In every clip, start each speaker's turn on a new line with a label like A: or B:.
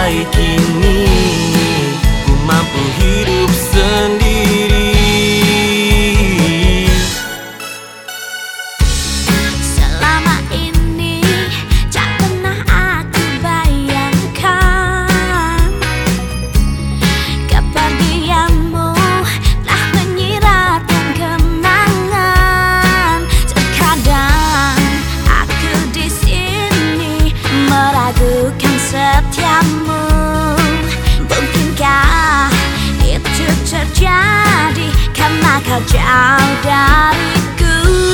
A: sampai kini ku mampu hidup sendiri.
B: Selama ini tak pernah aku bayangkan kepergianmu telah menyiratkan kenangan. Terkadang aku di sini meragukan setiamu. Mungkinkah itu terjadi karena kau jauh dariku?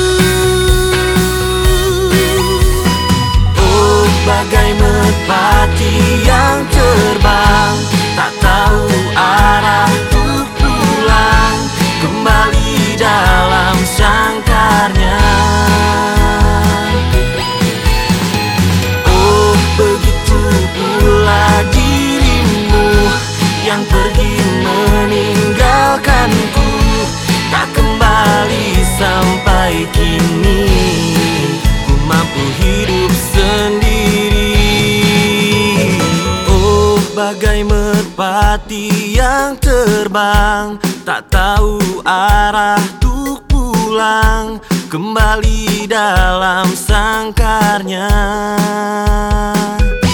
A: Oh, bagai merpati yang terbang, tak tahu arah untuk pulang, kembali dalam sangkarnya. Oh, begitu pula dirimu yang pergi meninggalkanku, tak kembali sampai kini ku mampu hidup sendiri. Oh, bagai merpati yang terbang, tak tahu arah untuk pulang, kembali dalam sangkarnya.